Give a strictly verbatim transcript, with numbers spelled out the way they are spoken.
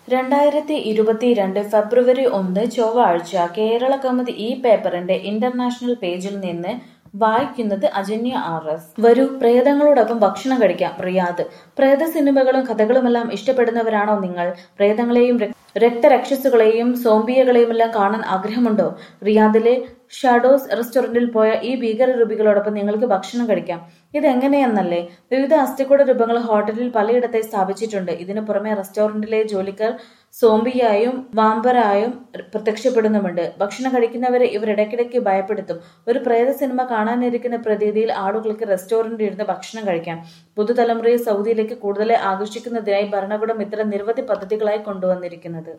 രണ്ടായിരത്തി ഇരുപത്തിരണ്ട് ഫെബ്രുവരി ഒന്ന് ചൊവ്വാഴ്ച കേരള കൗമുദി ഈ പേപ്പറിന്റെ ഇന്റർനാഷണൽ പേജിൽ നിന്ന് വായിക്കുന്നത് അജന്യ ആർ എസ്. വരൂ പ്രേതങ്ങളോടൊപ്പം ഭക്ഷണം കഴിക്കാം. റിയാദ്. പ്രേത സിനിമകളും കഥകളുമെല്ലാം ഇഷ്ടപ്പെടുന്നവരാണോ നിങ്ങൾ? പ്രേതങ്ങളെയും രക്തരക്ഷസുകളെയും സോംബിയകളെയുമെല്ലാം കാണാൻ ആഗ്രഹമുണ്ടോ? റിയാദിലെ ഷാഡോസ് റെസ്റ്റോറന്റിൽ പോയ ഈ ഭീകരരൂപികളോടൊപ്പം നിങ്ങൾക്ക് ഭക്ഷണം കഴിക്കാം. ഇതെങ്ങനെയെന്നല്ലേ? വിവിധ അസ്ഥികൂട രൂപങ്ങൾ ഹോട്ടലിൽ പലയിടത്തായി സ്ഥാപിച്ചിട്ടുണ്ട്. ഇതിനു പുറമെ റെസ്റ്റോറന്റിലെ ജോലിക്കാർ സോംബിയായും വാമ്പറായും പ്രത്യക്ഷപ്പെടുന്നുമുണ്ട്. ഭക്ഷണം കഴിക്കുന്നവരെ ഇവർ ഇടയ്ക്കിടയ്ക്ക് ഭയപ്പെടുത്തും. ഒരു പ്രേത സിനിമ കാണാനിരിക്കുന്ന പ്രതീതിയിൽ ആളുകൾക്ക് റെസ്റ്റോറന്റിൽ ഇരുന്ന് ഭക്ഷണം കഴിക്കാം. പുതുതലമുറയെ സൗദിയിലേക്ക് കൂടുതലായി ആകർഷിക്കുന്നതിനായി ഭരണകൂടം ഇത്തരം നിരവധി പദ്ധതികളായി കൊണ്ടുവന്നിരിക്കുന്നത്.